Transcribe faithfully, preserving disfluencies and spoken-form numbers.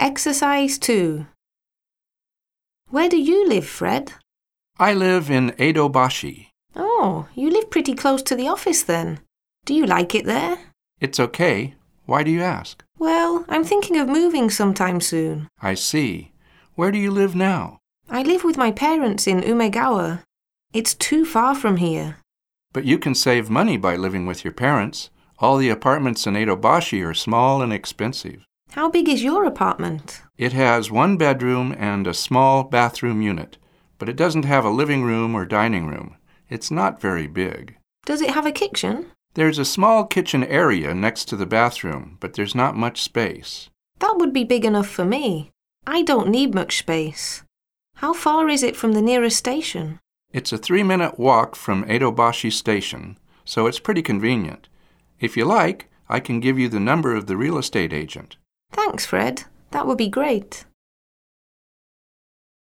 Exercise two. Where do you live, Fred? I live in Edobashi. Oh, you live pretty close to the office then. Do you like it there? It's okay. Why do you ask? Well, I'm thinking of moving sometime soon. I see. Where do you live now? I live with my parents in Umegawa. It's too far from here. But you can save money by living with your parents. All the apartments in Edobashi are small and expensive. How big is your apartment? It has one bedroom and a small bathroom unit, but it doesn't have a living room or dining room. It's not very big. Does it have a kitchen? There's a small kitchen area next to the bathroom, but there's not much space. That would be big enough for me. I don't need much space. How far is it from the nearest station? It's a three-minute walk from Edobashi Station, so it's pretty convenient. If you like, I can give you the number of the real estate agent. Thanks, Fred. That would be great.